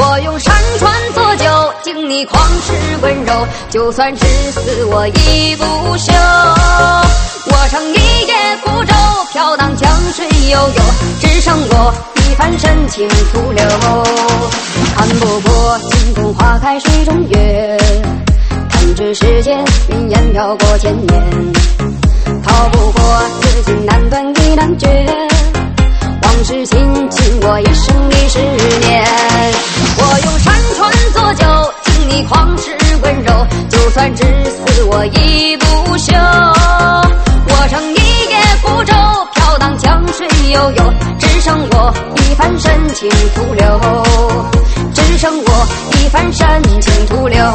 我用山川作酒，敬你旷世温柔，就算至死我亦不休。我乘一叶孤舟，飘荡江水悠悠，只剩我一番深情徒留。看不破惊鸿花开水中月，弹指世间云烟飘过千年，逃不过此情难断亦难绝，往事亲亲我一生一世年。我用山川作酒，敬你旷世温柔，就算至死我亦不休。我乘一叶孤舟，飘荡江水悠悠，只剩我一番深情徒留，只剩我一番深情徒留。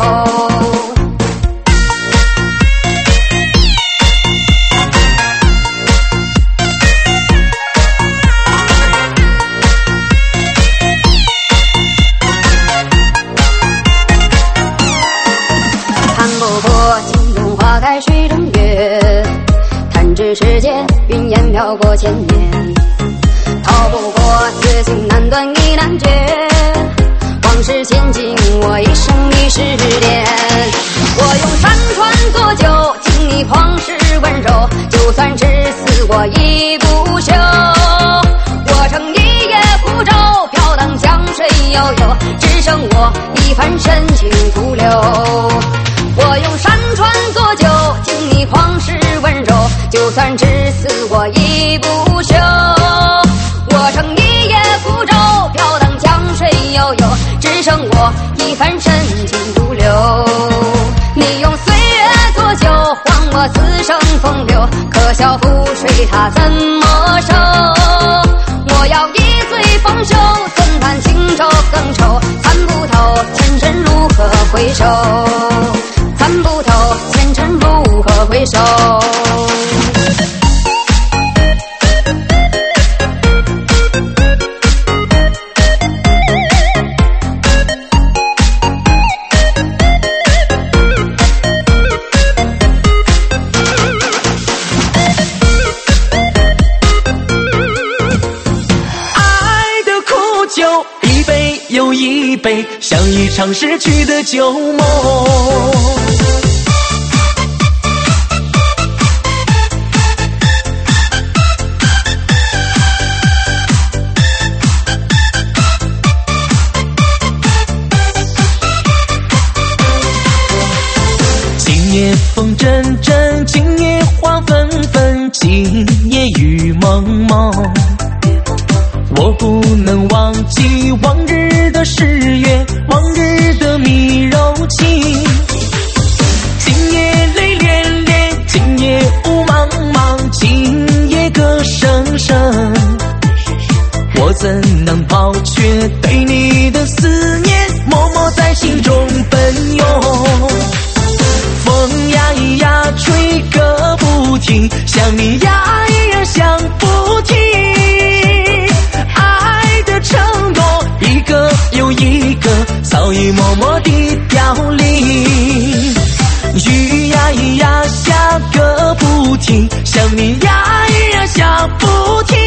花开水中月，弹指世间云烟飘过千年，逃不过此情难断亦难绝，往事亲近我一生一世年。我用山川作酒，敬你旷世温柔，就算至死我亦不休。我乘一叶孤舟，飘荡江水悠悠，只剩我一番深情徒留。我用山川作酒，敬你旷世温柔，就算至死我亦不休。我乘一叶孤舟，飘荡江水悠悠，只剩我一番深情徒留。你用岁月作酒，还我此生风流，可笑覆水它怎么收？我要一醉方休，怎叹轻舟更愁，参不透前尘如何回首，参不透前尘如何回首。 爱的苦酒，一杯又一杯，像一场逝去的旧梦。今夜风阵阵，今夜花纷纷，今夜雨蒙蒙。我不能忘记往日的誓约，往日的蜜柔情。今夜泪涟涟，今夜雾茫茫，今夜歌声声。我怎能抛却对你的思念，默默在心中奔涌。风呀呀吹个不停，想你呀呀想不停。爱的承诺一个又一个，早已默默地凋零。雨呀呀下个不停，想你呀呀想不停。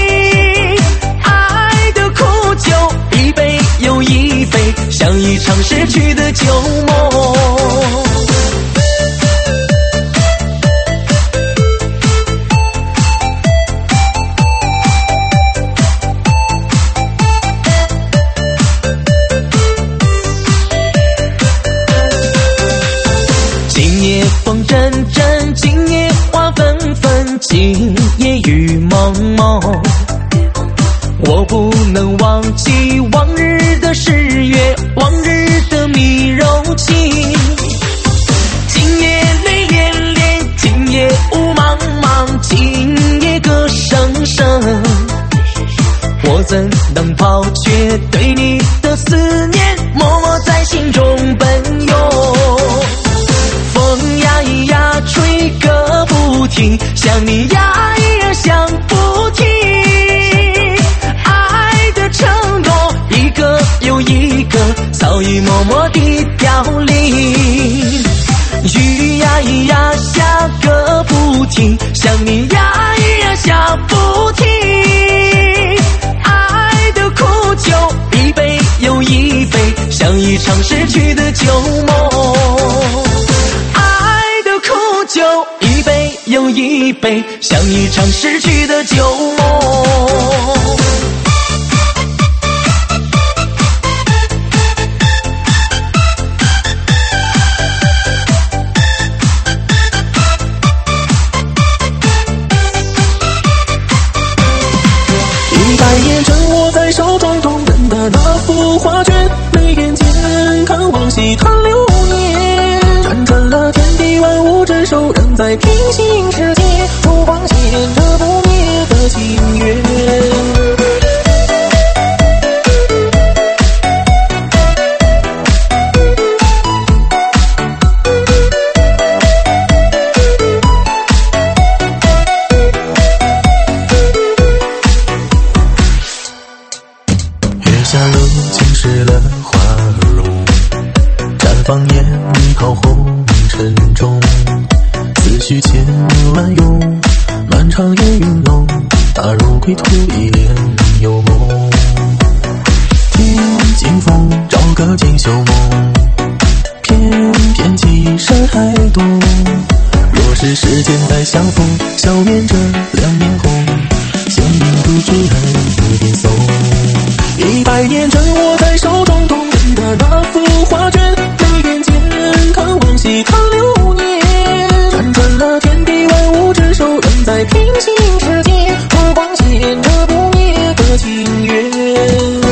爱的苦酒一杯又一杯，像一场逝去的旧梦。风阵阵，今夜花纷纷，今夜雨蒙蒙。我不能忘记往日的誓约，往日的蜜柔情。今夜泪涟涟，今夜雾茫茫，今夜歌声声。我怎能抛却对你的思念，默默在心中奔涌。风呀呀吹个不停，想你呀呀想不停。爱的承诺一个又一个，早已默默地凋零。雨呀呀下个不停，想你呀呀想不停。爱的苦酒一杯又一杯， 一场逝去的旧梦。爱的苦酒一杯又一杯，像一场逝去的旧梦。 100年趁我在手中动人的那幅画卷，眉眼间看往昔叹流年，辗转了天地万物之手，仍在平行世界烛光显着不灭的情缘。下路浸湿了花容，绽放烟雨靠红尘中，思绪千万涌，漫长夜云浓，踏入归途一帘幽梦。听清风找个锦绣梦，翩翩起山海动。若是时间再相逢，笑面着两面红，相映不知人不变松。100年趁我在手中动人的那幅画卷，眉眼间看往昔叹流年，辗转了天地万物之手，仍在平行世界烛光显着不灭的情缘。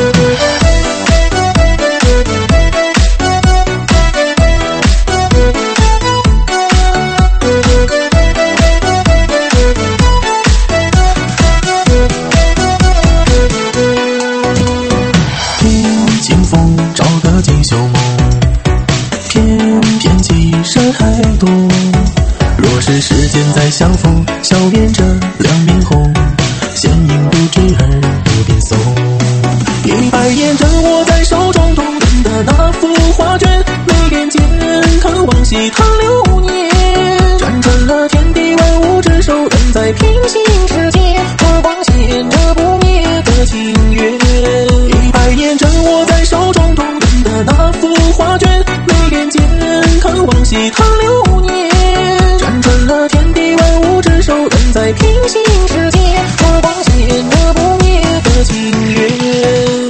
找个锦绣梦，翩翩起山海动。若是时间再相逢，笑面着两面红，显影不知而不变松。100年趁我在手中动人的那幅画卷，眉眼间看往昔叹流年，辗转了天地万物之手，仍在平行世界烛光显着不灭的情缘。100年趁我在手中动人的那幅画卷，眉眼间看往昔叹流年，辗转了天地万物之手，仍在平行世界烛光显着不灭的情缘。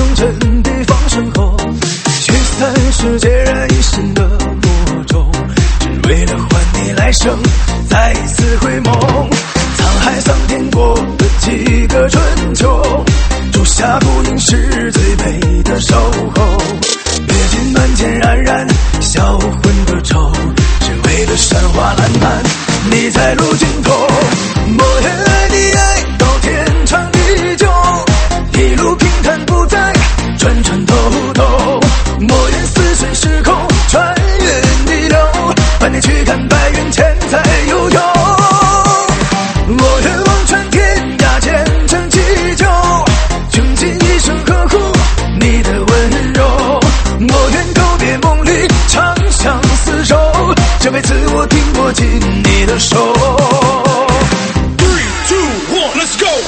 阵地放身后，驱散世界人一生的魔咒，只为了换你来生再一次回眸。沧海桑田过了几个春秋，朱砂孤影是最美的守候。阅尽满天冉冉销魂的愁，只为了山花烂漫你在路尽头。莫言爱你爱到天长地久，一路平坦不再转转兜兜。莫言似水时空穿越逆流，伴你去看白云千载悠悠。我愿望穿天涯前程祈求，穷尽一生呵护你的温柔。我愿告别梦里长相厮守，这辈子我紧握紧你的手。3, 2, 1, let's go！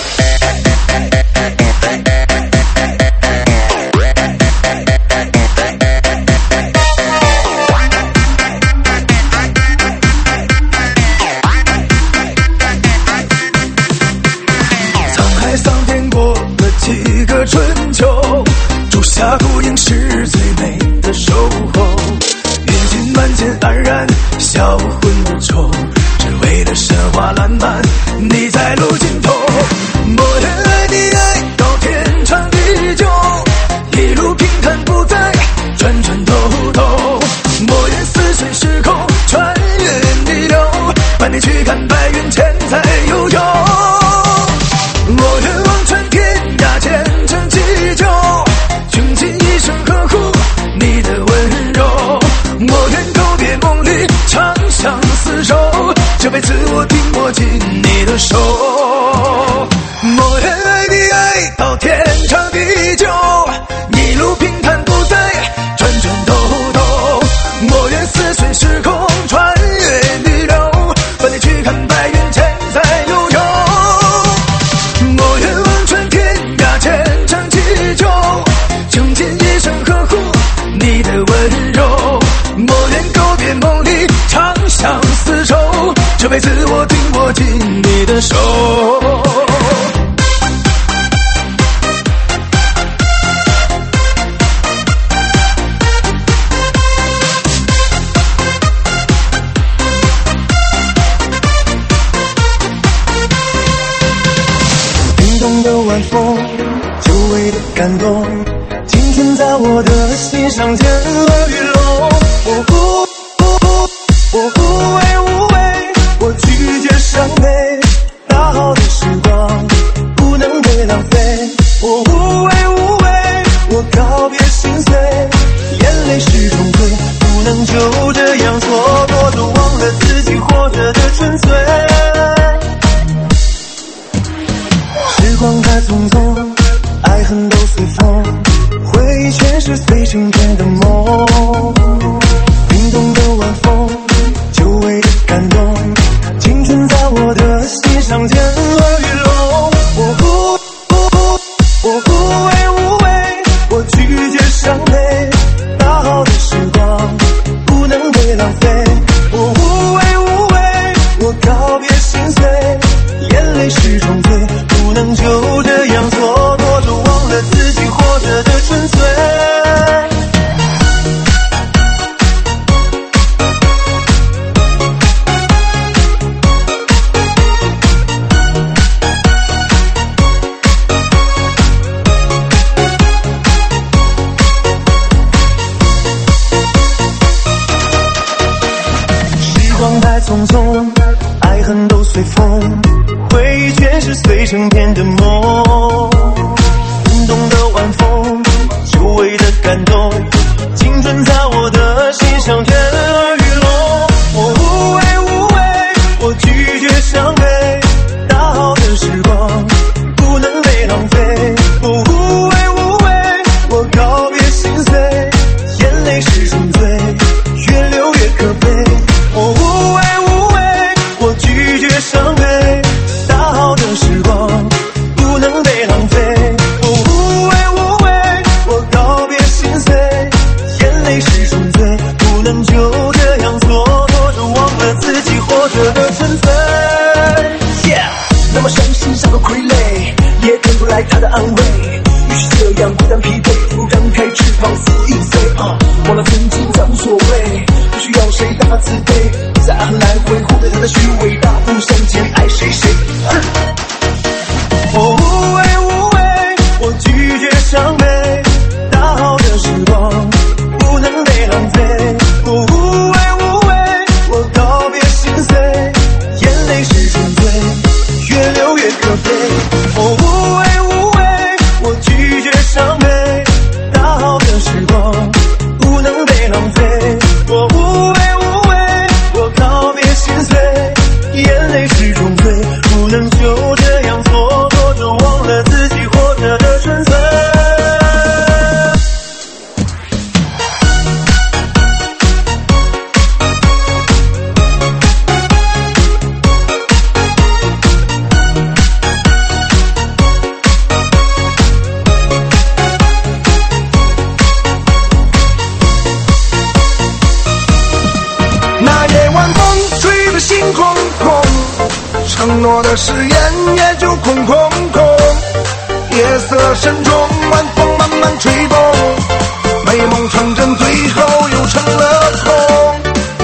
几个春秋，朱砂孤影是最美的守候。阅尽满天黯然销魂的愁，只为了山花烂漫你在路尽头。莫言爱你爱到天长地久，一路平坦不再转转兜兜。莫言似水时空穿越逆流，伴你去看白云千载悠悠。我愿望穿天涯前程祈求，穷尽一生呵护你的温柔。我愿告别梦里长相厮守，这辈子我紧握紧你的手。莫言爱你爱到天长地久，一路平坦不再转转兜兜。莫言似水时空穿越逆流，伴你去看白云千载悠悠。我愿望穿天涯前程祈求，穷尽一生呵护你的温柔。莫愿告别梦里长相厮守，这辈子我紧握紧你的手。 晚风，久违的感动，青春在我的心上天了雨漏。我无畏无畏，我拒绝伤悲，大好的时光不能被浪费。我无畏无畏，我告别心碎，眼泪是种罪，不能就这样蹉跎着忘了自己活着的纯粹。时光太匆匆，爱恨都随风，回忆全是碎成片的梦。冰冻的晚风，久违的感动，青春在我的心上天了雨漏。我无畏无畏，我拒绝伤悲，大好的时光不能被浪费。我无畏无畏，我告别心碎，眼泪是种罪，不能就这样蹉跎着忘了自己活着的纯粹。时光太匆匆，爱恨都随风，回忆全是碎成片的梦。冰冻的晚风，久违的放肆一飞忘了曾经再无所谓，不需要谁大慈悲，再来回忽略他的虚伪，大步向前，爱谁谁。无畏无畏，我拒绝伤悲，大好的时光不能被浪费。无畏无畏，我告别心碎，眼泪是纯粹，越流越可悲。无畏无畏，我拒绝伤悲，大好的时光不能被浪费。我无畏无畏，我告别心碎，眼泪是纯粹，不能就这样错过，就忘了自己活着的纯粹。那夜晚风吹得心空空，承诺的誓言也就空空空。夜色深重，晚风慢慢吹动，美梦成真，最后又成了空。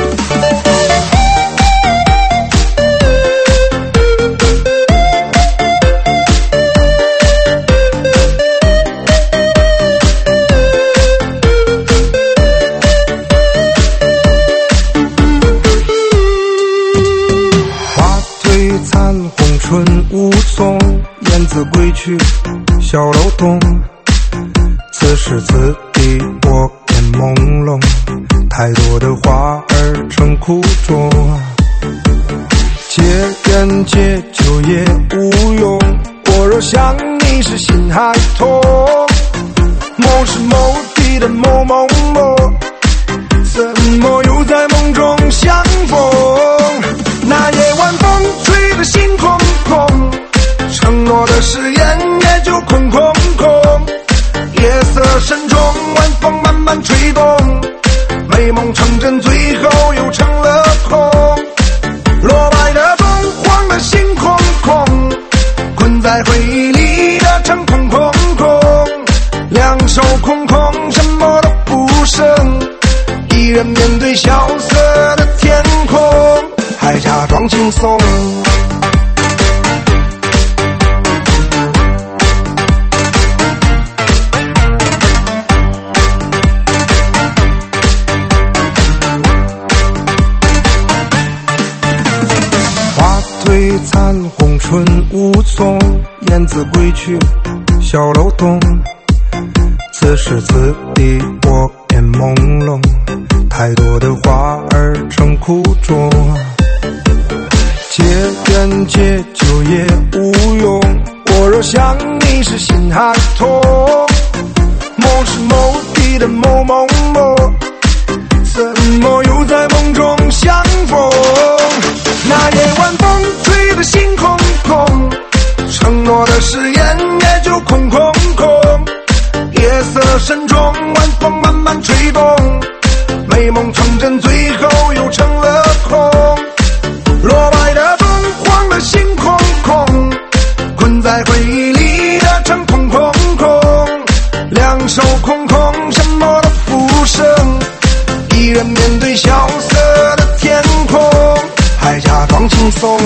花褪残红唇无踪，燕子归去小楼东。此时此地我便朦胧，太多的花儿成苦衷。借人借酒也无用，我若想你是心还痛。某时某地的某某某，怎么又在梦中相逢？那夜晚风吹得心空空，承诺的誓言也就空空空。夜色深重，晚风慢慢吹动，美梦成真，最后又成了空。落败的钟，晃得心空空，困在回忆里的城空空空。两手空空，什么都不剩，一人面对萧瑟的天空，还假装轻松。花褪残红唇无踪，燕子归去小楼东。此时此地我便朦胧，太多的花儿成苦衷。借人借酒也无用，我若想你是心还痛。某时某地的某某某，怎么又在梦中相逢？那夜晚风吹得心空空，承诺的誓言也就空空空。夜色深重，晚风慢慢吹动，美梦成真，最后又成了空。落败的钟，晃得心空空，困在回忆里的城空空空。两手空空，什么都不剩，一人面对萧瑟的天空，还假装轻松。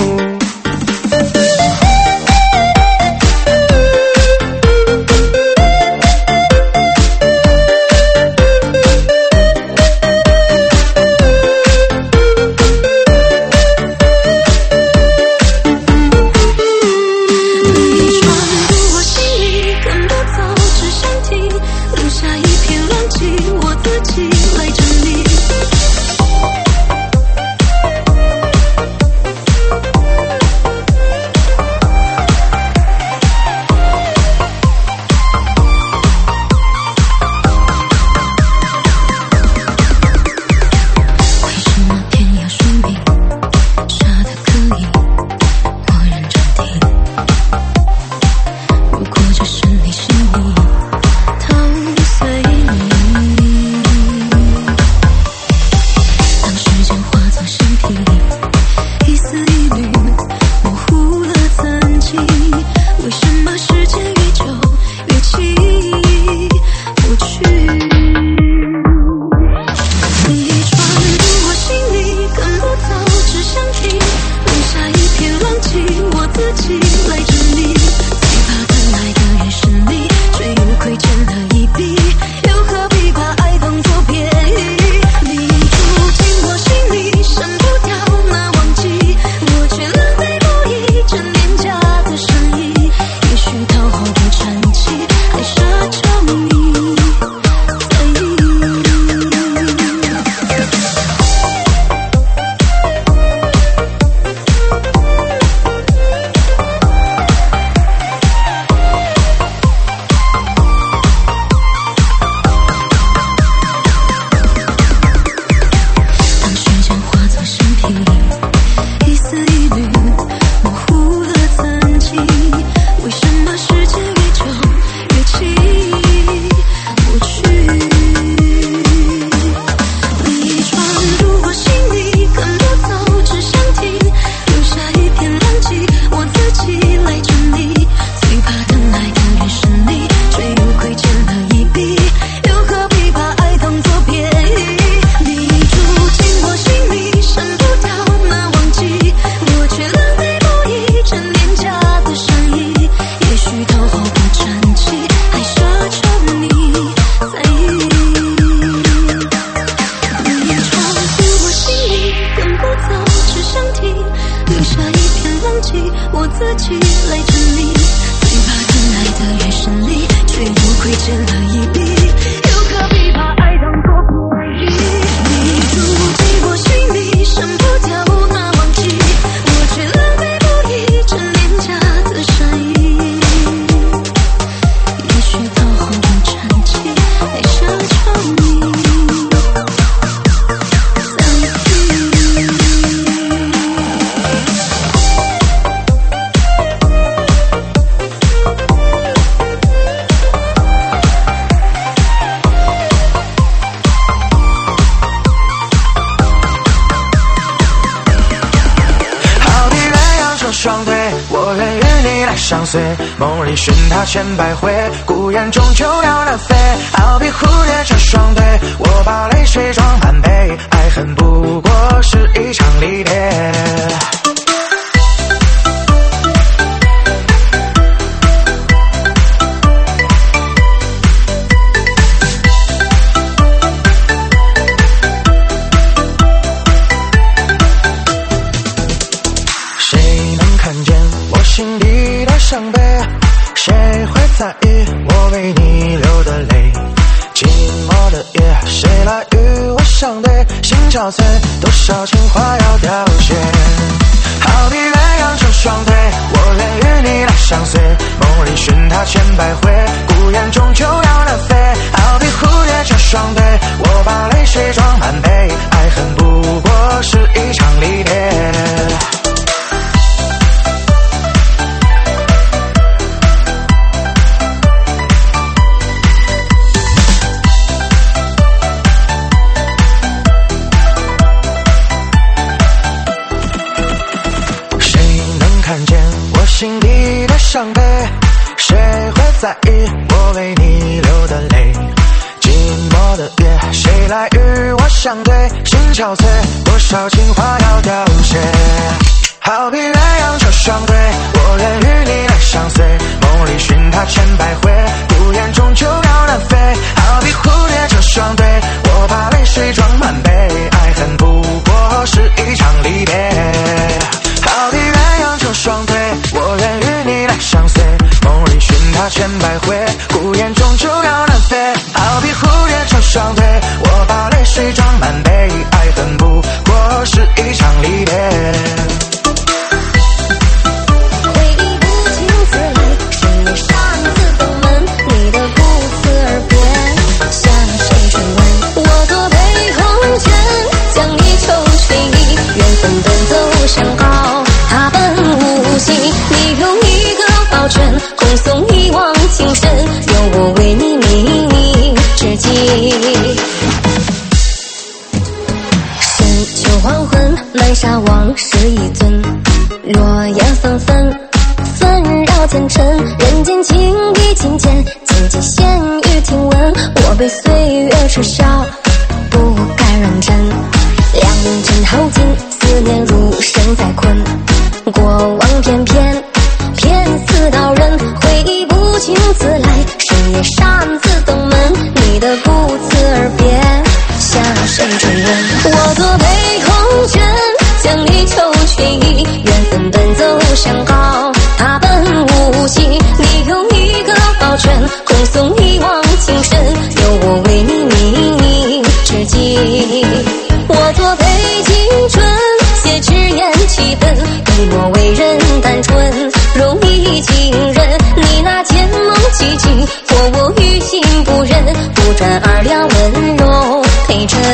随，梦里寻他千百回，孤雁终究鸟了飞。好比蝴蝶这双腿，我把泪水装满杯，爱恨不过是一场离别。心底的伤悲，谁会在意我为你流的泪？寂寞的夜，谁来与我相对？心憔悴，多少情话要凋谢。好比鸳鸯这双腿，我愿与你来相随。梦里寻他千百回，孤雁终究要了飞。好比蝴蝶这双腿，我把泪水装满杯，爱恨不过是一场离别。心底的伤悲，谁会在意我为你流的泪？寂寞的夜，谁来与我相对？心憔悴，多少情话要凋谢。好比鸳鸯这双腿，我愿与你来相随。梦里寻他千百回，孤雁终究要了飞。好比蝴蝶这双腿，我把泪水装满杯，爱恨不过是一场离别。好比鸳鸯这双腿，我愿与你来相随。梦里寻他千百回，孤雁终究要了飞。好比蝴蝶这双腿，我把泪水装满杯，爱恨不过是一场离别。 恭送一往情深，有我为你冥冥之计。深秋黄昏，漫沙往事一尊，落叶纷纷，纷扰前尘。人间情意情浅，静寂闲语听闻。我被岁月耻笑，不敢认真。良辰好景，思念如生在困。过往翩翩，偏似道人，回忆不请自来，深夜擅自登门，你的不辞而别，向谁追问？我作杯空枕，将离愁却意，缘分奔走相告，他本无心。你有一个抱拳，恭送一往情深，有我为你冥冥之计。我作杯敬春，写纸言气愤，一抹为人单纯，容易惊人。你那剑梦凄凄，惑我于心不忍，不转二两温柔陪衬。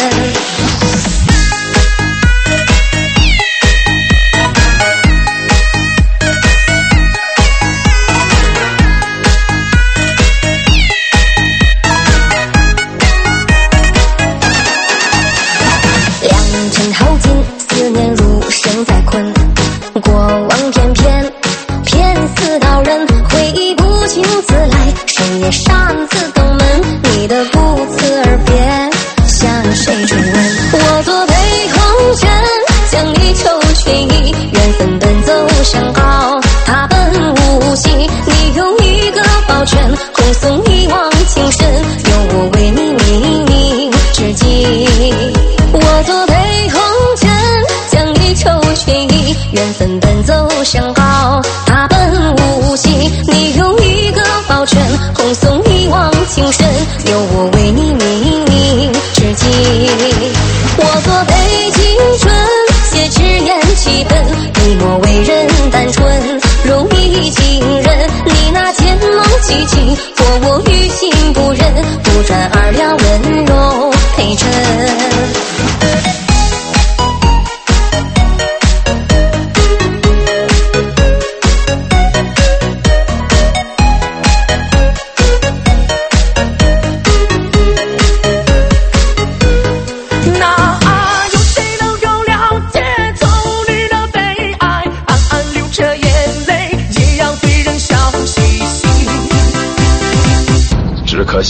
良辰好景，思念如生在困。过往翩翩，偏似道人，回忆不请自来，深夜擅自登门，你的不辞而别，向谁追问？我作杯空枕，将离愁却意，缘分奔走相告，他本无心。你有一个抱拳，恭送一往情深，有我为你冥冥之计。我作杯空枕，将离愁却意，缘分奔走相告，他本无心。你有一个抱拳，恭送一往情深，有我为你冥冥之计。我作杯敬春，写纸言气愤，一抹为人单纯，容易惊人。你那剑梦凄凄，惑我于心不忍，不转二两温柔陪衬。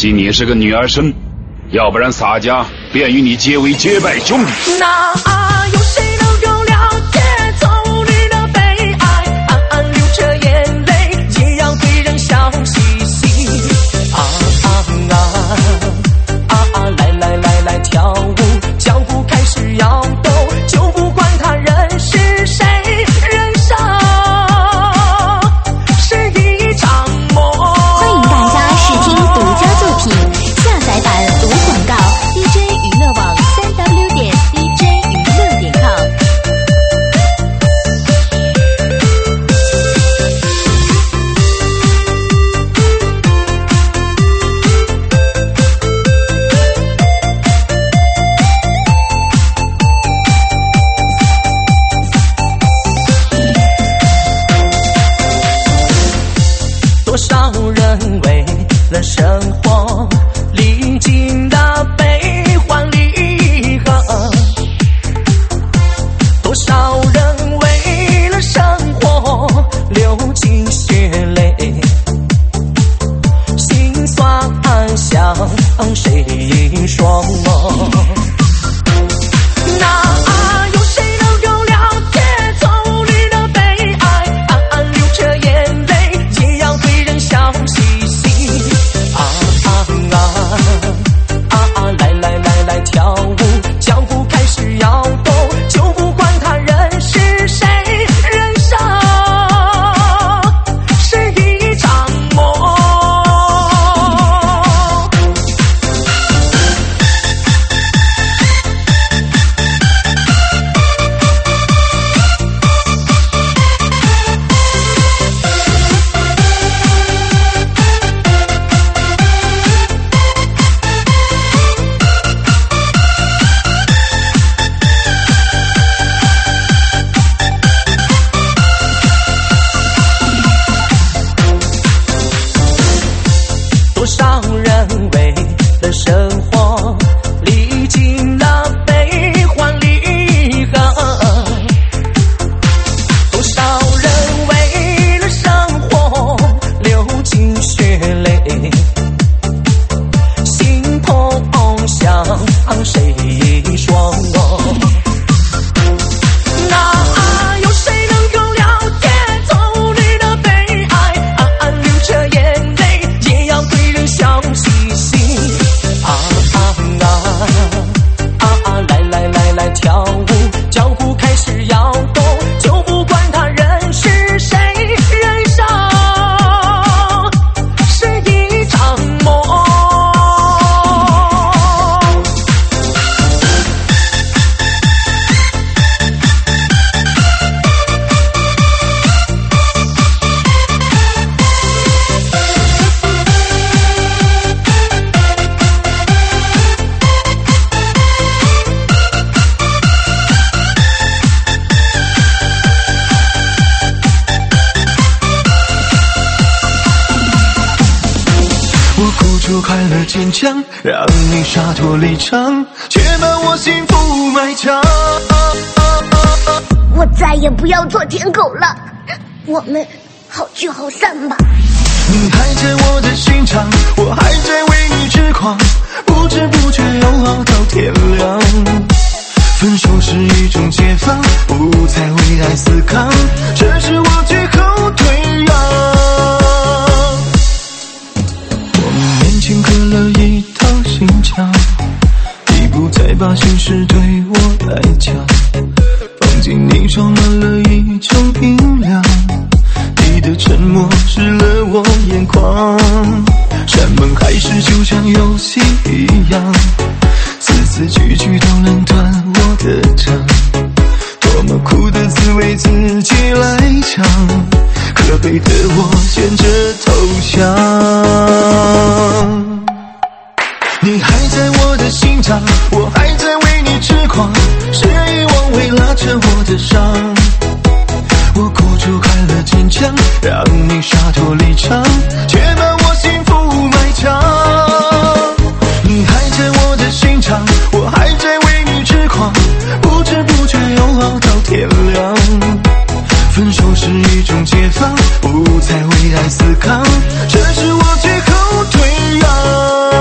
惜你也是个女儿身，要不然洒家便与你结为结拜兄弟。 那有谁能够了解从你的悲哀？暗暗流着眼泪，也要对人笑嘻嘻。来跳舞，脚步开始摇动，就不管他人是谁，人生是一场梦。 欢迎大家试听独家作品，下载版无广告 ，DJ 娱乐网3w.dj娱乐.com。 多少人为了生活历经的悲欢离合，多少人为了生活流尽血泪，心酸向谁说？那有谁能够了解从你的悲哀？暗暗流着眼泪，也要对人笑嘻嘻。来跳舞，脚步开始摇动，就不管他人是谁，人生是一场梦。多少人为了生活历经了悲欢离合，多少人为了生活流尽血泪，心痛向谁说？那有谁能够了解从你的悲哀？暗暗流着眼泪，也要对人笑嘻嘻。来跳舞，脚步开始摇动，就不管他人是谁，人生是一场梦。 我哭出快乐坚强，让你洒脱离场，却把我幸福埋藏。 我再也不要做舔狗了，我们好聚好散吧。 你还在我的心肠，我还在为你痴狂，不知不觉又熬到天亮。分手是一种解放，不再为爱死扛，这是我最后退让。我们面前刻了一道心墙，你不再把心事对我来讲，房间里装满了一种冰凉，你的沉默湿了我眼眶，山盟海誓就像游戏一样，字字句句都能断我的肠，多么苦的滋味自己来尝，可悲的我选择投降。你还在我的心脏，我还在为你痴狂，是遗忘会拉扯我的伤，我哭出快乐坚强，让你洒脱离场，却把我幸福埋藏。你还在我的心肠，我还在为你痴狂，不知不觉又熬到天亮。分手是一种解放，不再为爱死扛，这是我最后退让。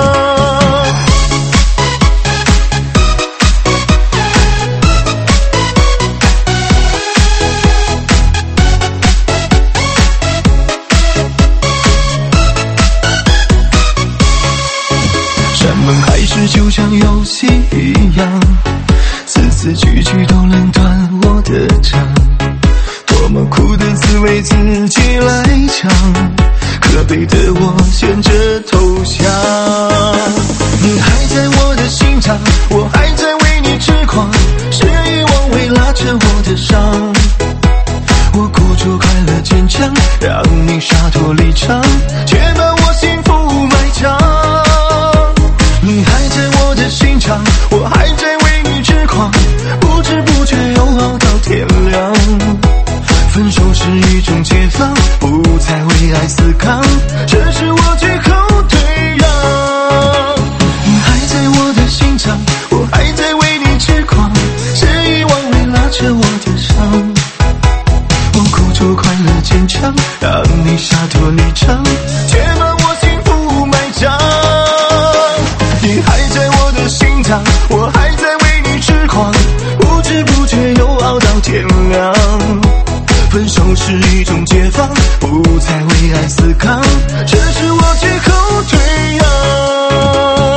实就像游戏一样，字字句句都能断我的肠。多么苦的滋味自己来尝，可悲的我选择投降。你还在我的心上，我还在为你痴狂，是遗忘未拉扯我的伤。我鼓足快乐坚强，让你洒脱离场，却把我幸福埋葬。你还在我的心上，我还在为你痴狂，不知不觉又熬到天亮。分手是一种解放，不再为爱死扛，这是我最后退让。你还在我的心上，我还在为你痴狂，是遗忘未拉扯我的伤。我鼓足快乐坚强，让你洒脱离场，却把我幸福埋葬。你还在我的心上，我还在为你痴狂，不知不觉又熬到天亮。分手是一种解放，不再为爱死扛，这是我最后退让。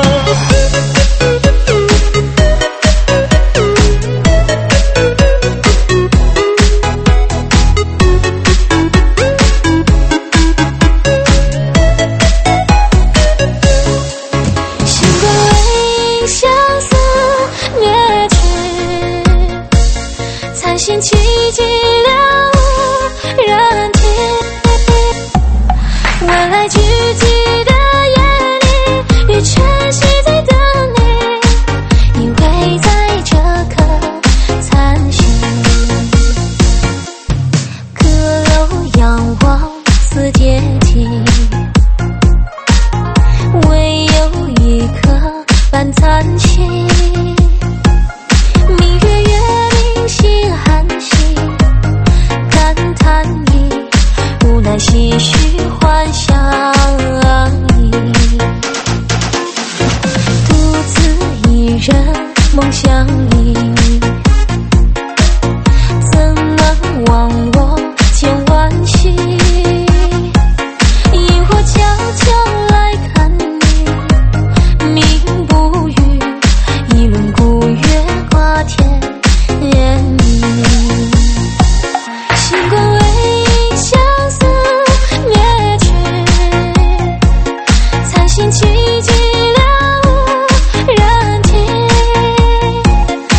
心凄寂了人天，未来聚集的夜里，与晨曦在等你，依偎在这颗残星。阁楼仰望似阶梯，唯有一颗半残星。明月月明星寒息，感叹你无奈唏嘘幻想意，独自一人梦相依，怎能忘我千万夕？萤火悄悄来看你，明不语，一轮孤月挂天意。星光为相思灭去，残星凄寂了人天，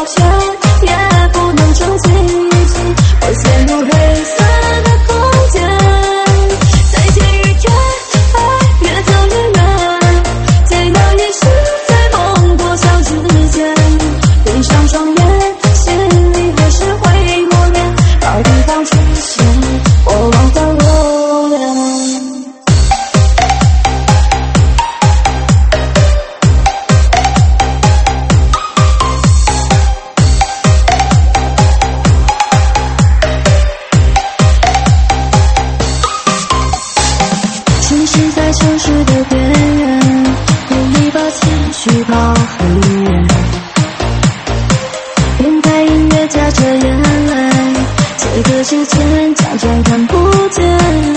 圈，也不能撑起一切，我陷入黑色的空间。再见雨天，爱越走越远，这样也是在梦破晓之前。闭上双眼，心里还是会默念，老地方出现，我忘掉留恋。清醒在城市的边缘，用力把情绪跑很远，边带音乐夹着眼泪，这个世界假装看不见。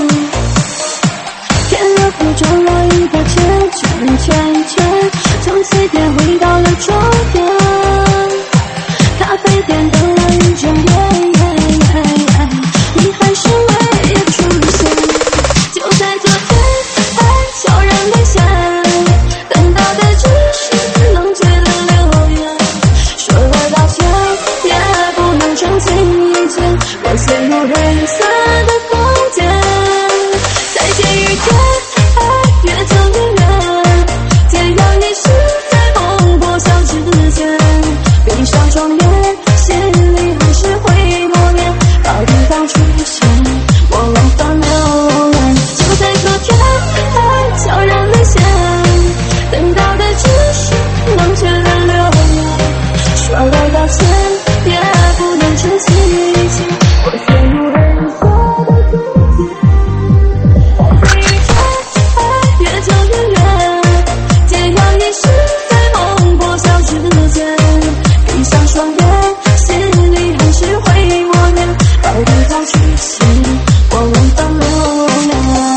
天热敷转了一个圈圈圈圈，从起点回到了终点，咖啡店等了一整夜，你还是没有出现。就在昨天，爱悄然兑现，等到的只是冷却的留言，说了道歉，也不能澄清一切，我陷入黑色的空间。再见雨天，爱越走越远，这样也是在梦破晓之前。闭上双眼，心里还是会默念，老地方出现，我忘返留恋。就在昨天，爱悄然兑现，等到的只是冷却的留言，说了道歉，也不能珍惜一切，我陷入黑色的空间。雨天，爱越走越远，这样也是在梦破晓之前。闭上双眼，心里还是会默念，老地方出现，我忘返留恋。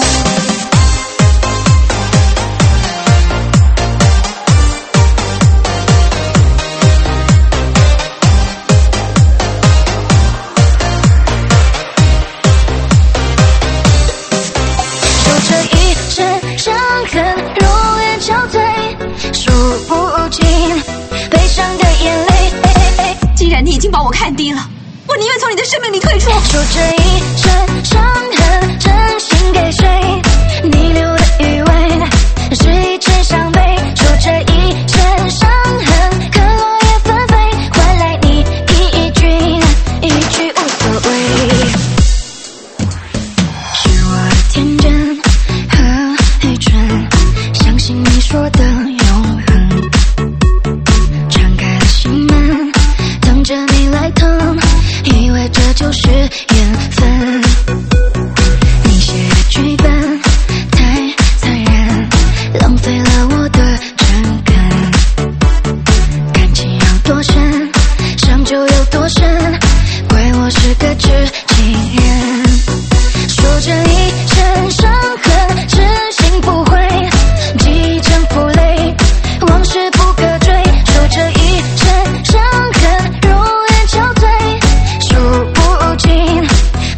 守着一身伤痕，如月憔悴，数不尽悲伤的眼泪。 既然你已经把我看低了，我宁愿从你的生命里退出。 守着一身伤痕，真心给谁？你留的余味是一阵伤悲。守着一身伤痕，可落叶纷飞，换来你一句无所谓。是我的天真和愚蠢，相信你说的永恒，敞开了心门，等着你来疼，以为这就是缘分。你写的剧本太残忍，浪费了我的诚恳。感情有多深，伤就有多深，怪我是个痴情人。说着一身伤痕，痴心不悔，记忆成负累，往事不可追。说着一身伤痕，如月憔悴，数不尽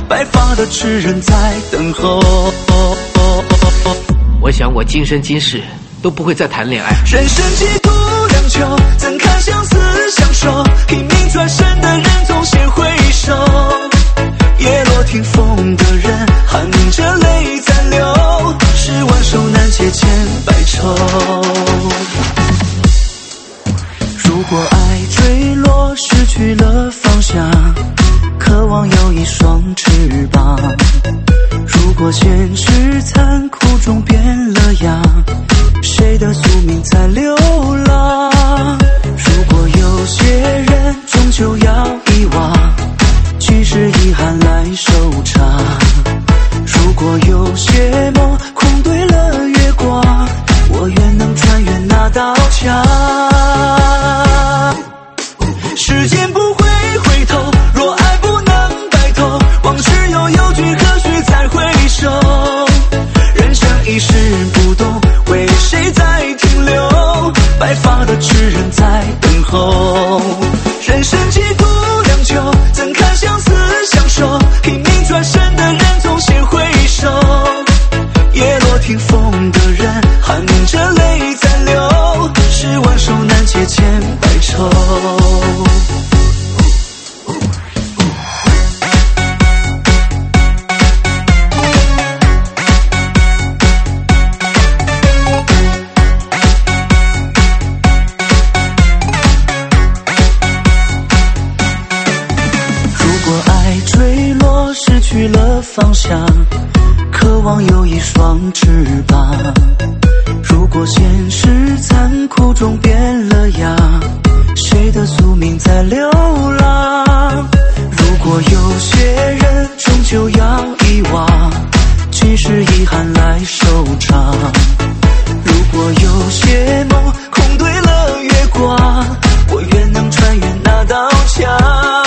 白发的痴人在等候。 我想我今生今世都不会再谈恋爱。 人生几度两秋，怎堪相思相守？拼命转身的人总先回首，叶落听风的人含着泪在流，是挽手难解千百愁。如果爱坠落失去了方向，渴望有一双翅膀。如果现实残酷中变了样，谁的宿命在流浪？如果有些人终究要遗忘，即使遗憾来收场。如果有些梦空对了月光，我愿能穿越那道墙。时间不会回头，若爱不能白头，往事又有句何须再回首？人生一世不懂，为谁在停留？白发的痴人在等候。人生几度两秋，怎堪相思相守？拼命转身的人总先回首，叶落听风的人含着泪在流，是挽手难解千百愁。失去了方向，渴望有一双翅膀。如果现实残酷中变了样，谁的宿命在流浪？如果有些人终究要遗忘，即使遗憾来收场。如果有些梦空对了月光，我愿能穿越那道墙。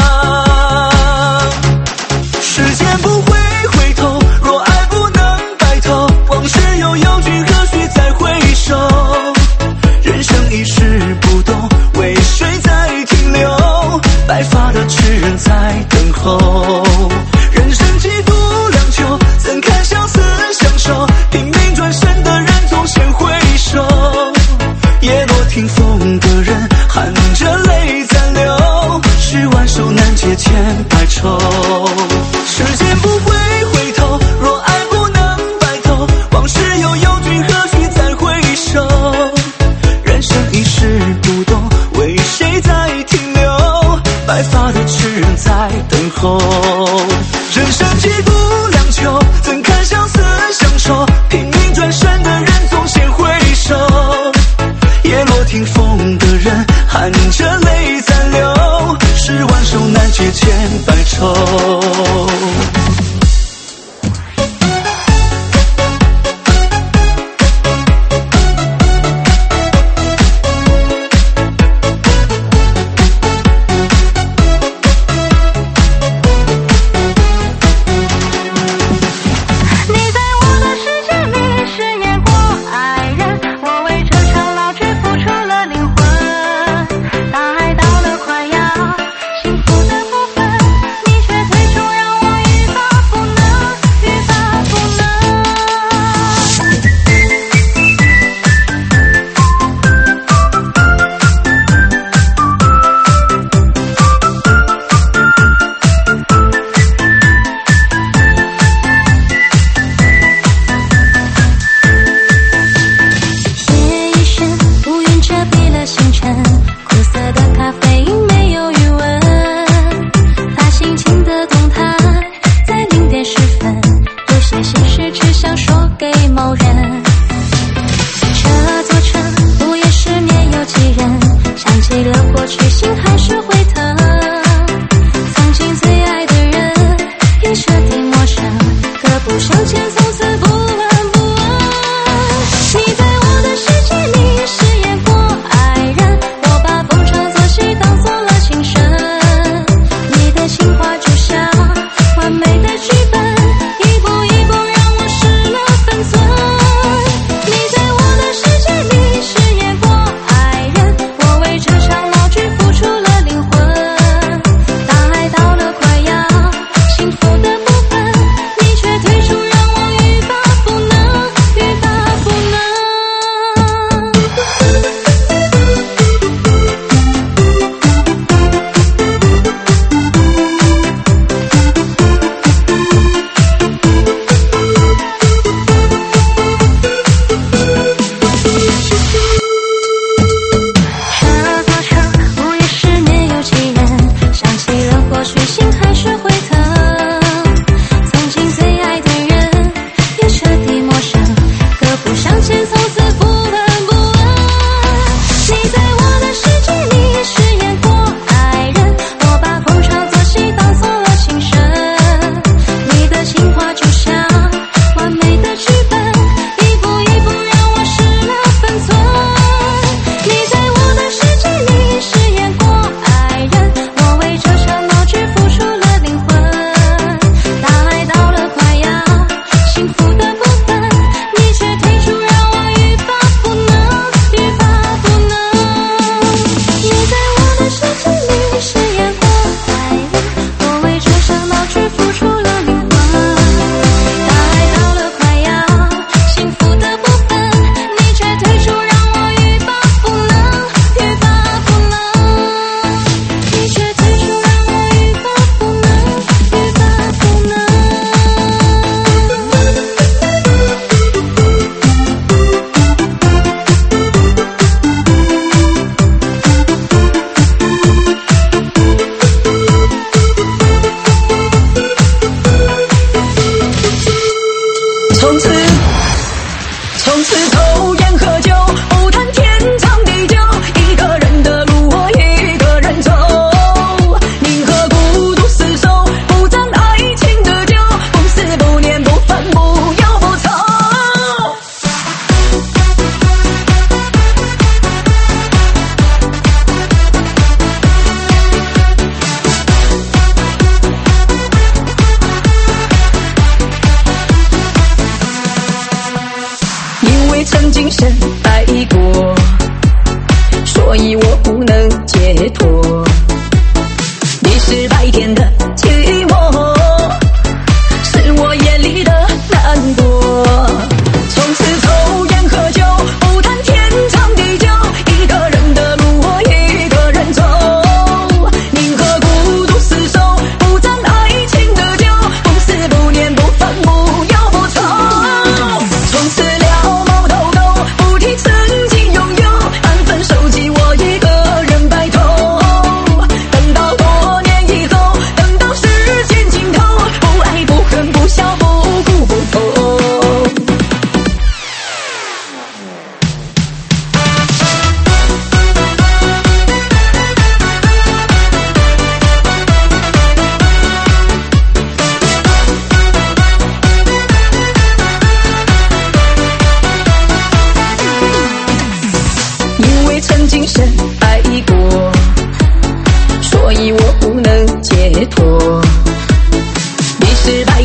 时间不会回头，若爱不能白头，往事又有句何须再回首？人生一世不懂，为谁在停留？白发的痴人在等候。人生几度两秋，怎堪相思相守？拼命转身的人总先回首，叶落听风的人含着泪在流，是挽手难解千百愁。时间不会回头，若爱不能白头，往事又有句何须再回首？人生一世不懂，为谁在停留？白发的痴人在等候。人生几度两秋，怎堪相思相守？拼命转身的人总先回首，叶落听风的人含着泪在流，是挽手难解千百愁。 幸福的部分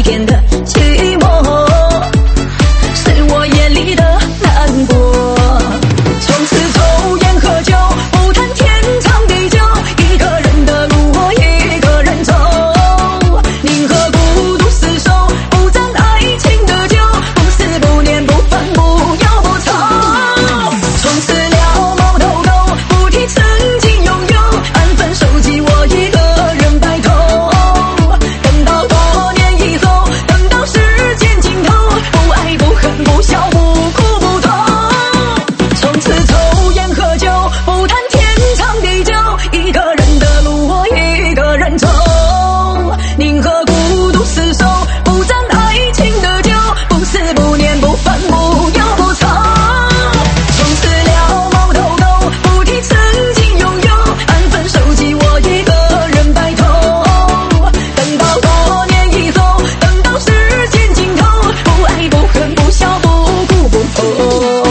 天的寂寞，是我眼里的难过。从此抽烟喝酒，不谈天长地久，一个人的路我一个人走，宁可孤独厮守，不沾爱情的酒，不思不念不烦不忧不愁。从此了毛头狗，不提曾经拥有，安分守己我一个人白头。等到多年以后，等到时间尽头，不爱不恨不笑不哭不痛。从此抽烟喝酒，不谈天长地久，一个人的路我一个人走，宁可孤独厮守，不沾爱情的酒，不思不念不烦不忧不愁。从此了毛头狗，不提曾经拥有，安分守己我一个人白头。等到多年以后，等到时间尽头，不爱不恨不笑不哭不痛。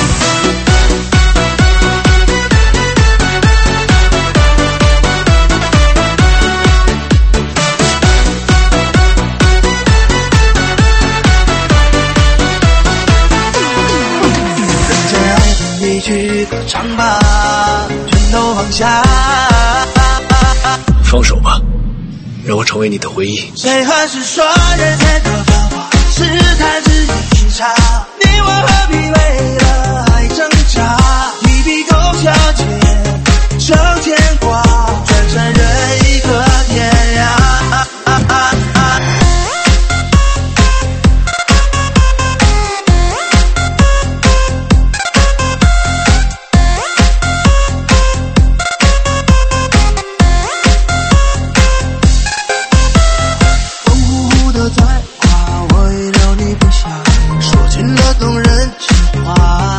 人间爱恨一曲歌唱吧，全都放下。 放手吧，让我成为你的回忆。 谁还是说人间的繁华是弹指一刹？你我何必为了爱挣扎？一笔勾销钱成牵挂，转身人已可天涯。风呼呼的在刮，我已留你不下，说尽了动人情话。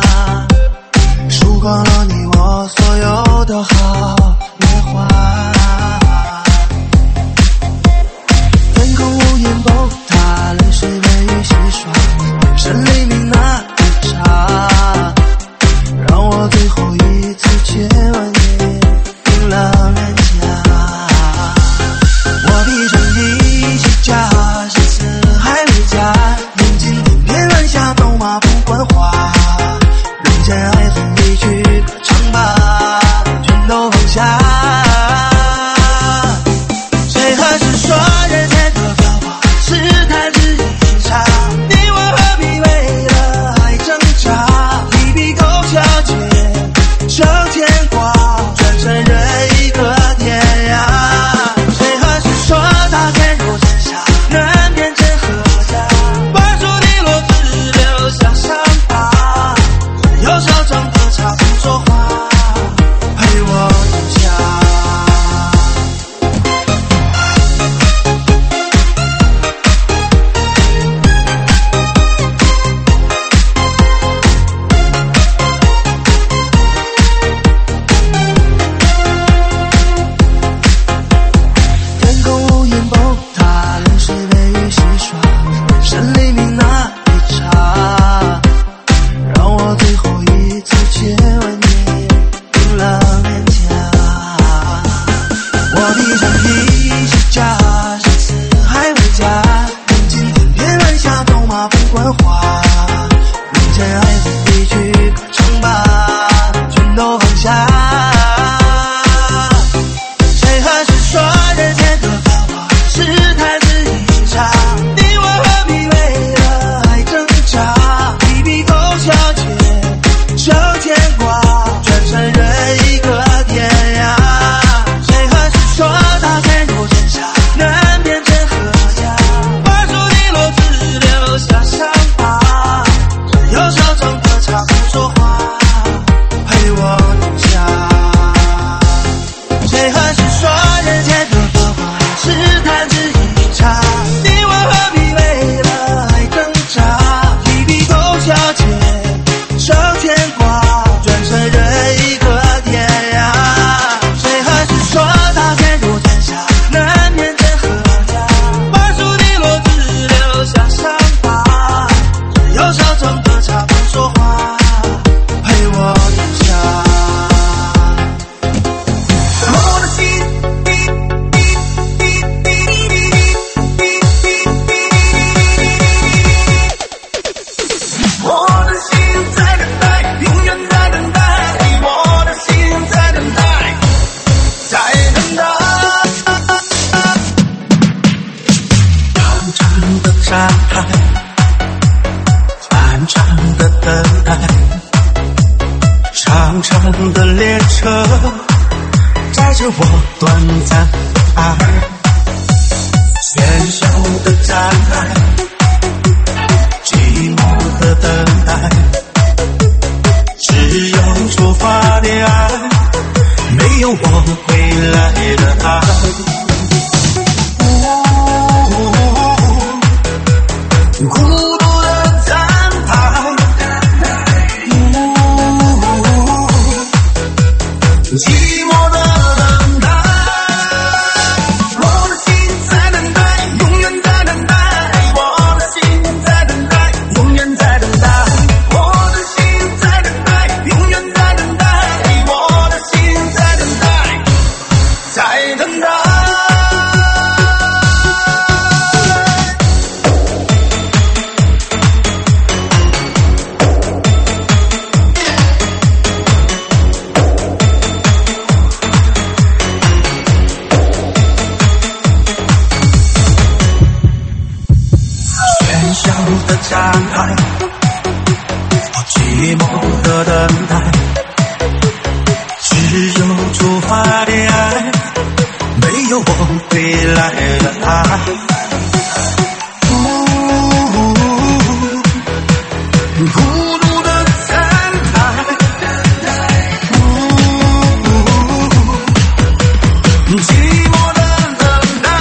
站台，漫长的等待，长长的列车载着我短暂爱，喧嚣的站台，寂寞的等待，只有出发的爱，没有我回来的爱。孤独的站台，寂寞的等待，我的心在等待，永远在等待，我的心在等待，永远在等待，我的心在等待，永远在等待，我的心在等待，在等待。的站台，寂寞的等待，只有出发的爱，没有我回来的爱。孤独的站台，寂寞的等待。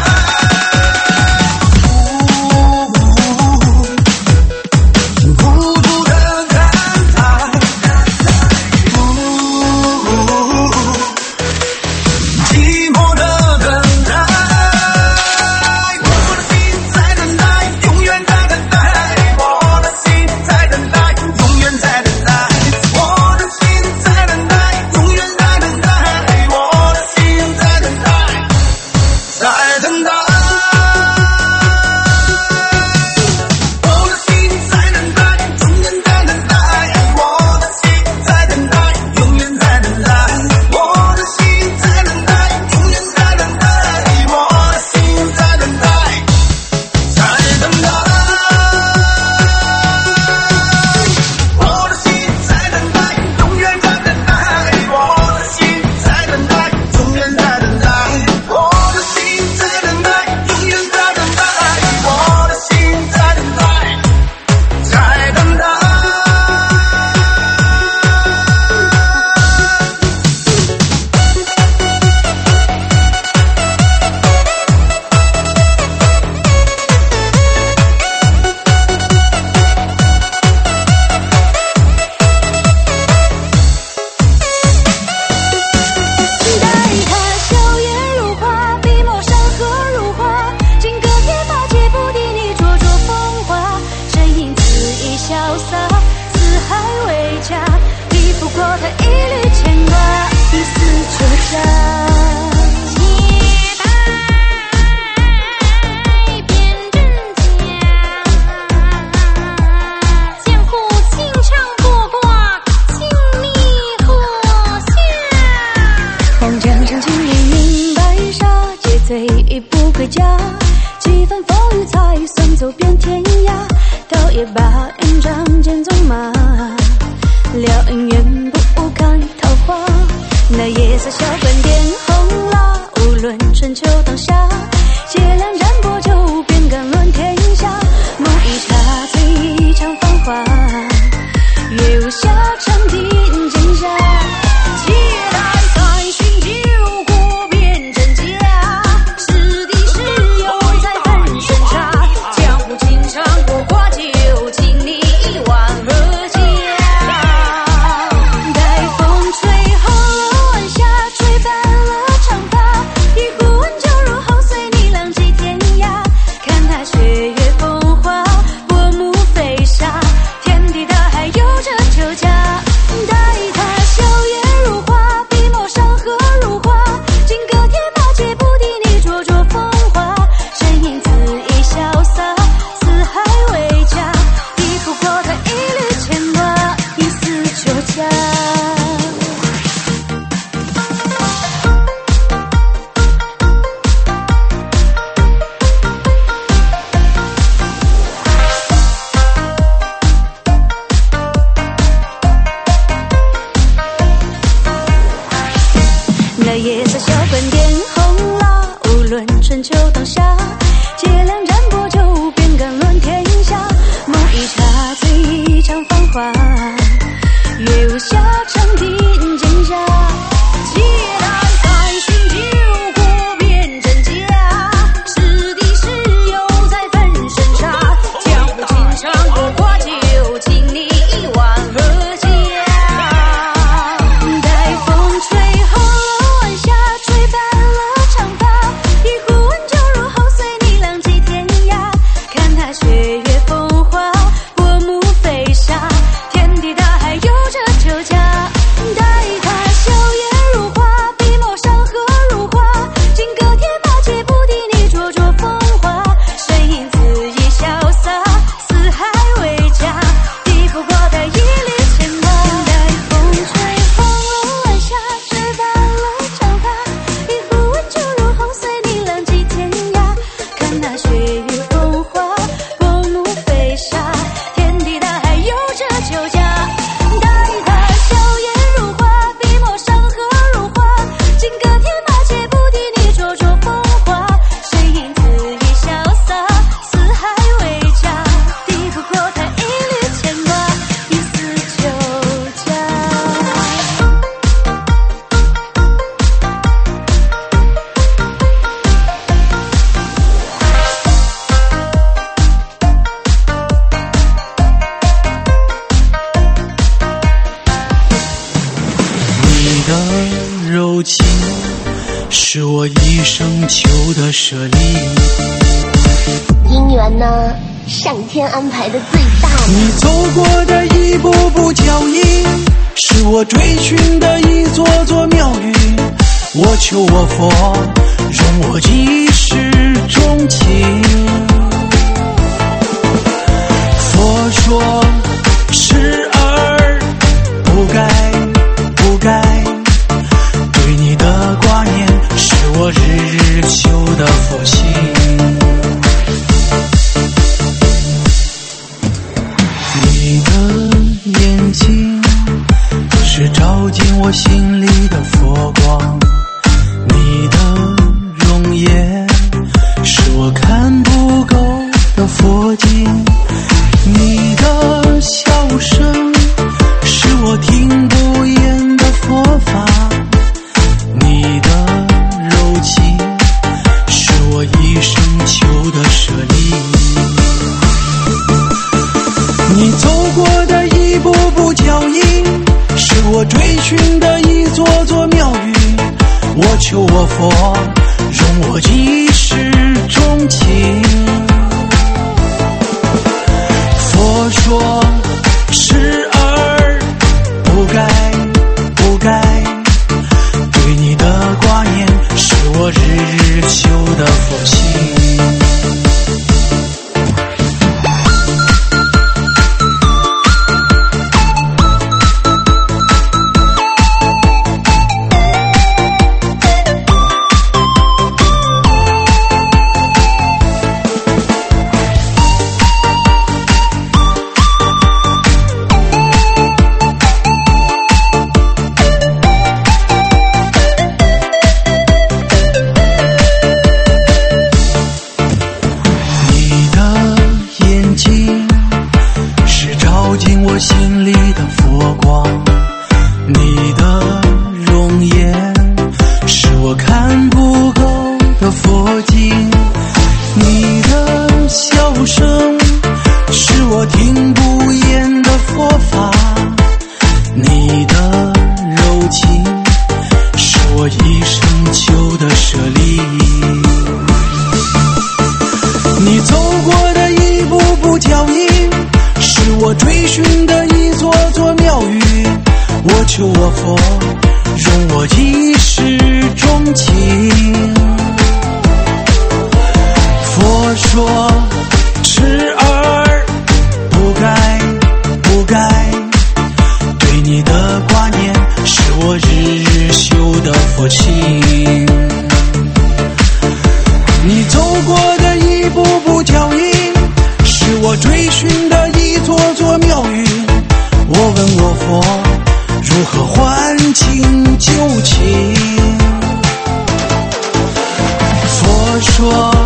吹翻了长发，一壶温酒入喉，随你浪迹天涯。 雪月风花，薄暮飞沙，天地大海有着酒家。待他笑颜如花，笔墨山河如画，金戈铁马皆不敌你灼灼风华。身影恣意潇洒，四海为家，抵不过他一缕牵挂。待风吹黄龙晚霞，只把楼长发，一壶温酒入喉，随你浪迹天涯。看那雪月风花，薄暮飞沙，天地大海有着酒家。待他笑颜如花，笔墨山河如画，金戈铁马皆不敌你灼灼风华。身影恣意潇洒，四海为家，抵不过他一缕牵挂，一丝酒家。 你的柔情是我一生求的舍利， 姻缘呢，上天安排的最大呢。 你走过的一步步脚印，是我追寻的一座座庙宇。我求我佛，容我一世钟情。佛说时而不该不该，对你的挂念是我日日修的佛性。你的眼睛是照进我心里的佛光，你的容颜是我看不够的佛经，你的笑声是我听不厌的佛法，你的柔情是我一生求的舍利。你走过的一步步脚印，是我追寻的一座座庙宇。我求我佛，容我一世钟情。佛说时而不该不该，对你的挂念是我日日修的佛性。我心里的佛光，你的容颜是我看不够的佛经，你的笑声是我听不厌的佛法，你的柔情是我一生求的舍利。你走过的一步步脚印，是我追寻的一座座庙宇。我求我佛，容我一世钟情。佛说痴儿不该不该，对你的挂念是我日日修的佛情。你走过的一步步脚印，是我追寻的一座座庙宇。我问我佛，如何还清旧情？佛说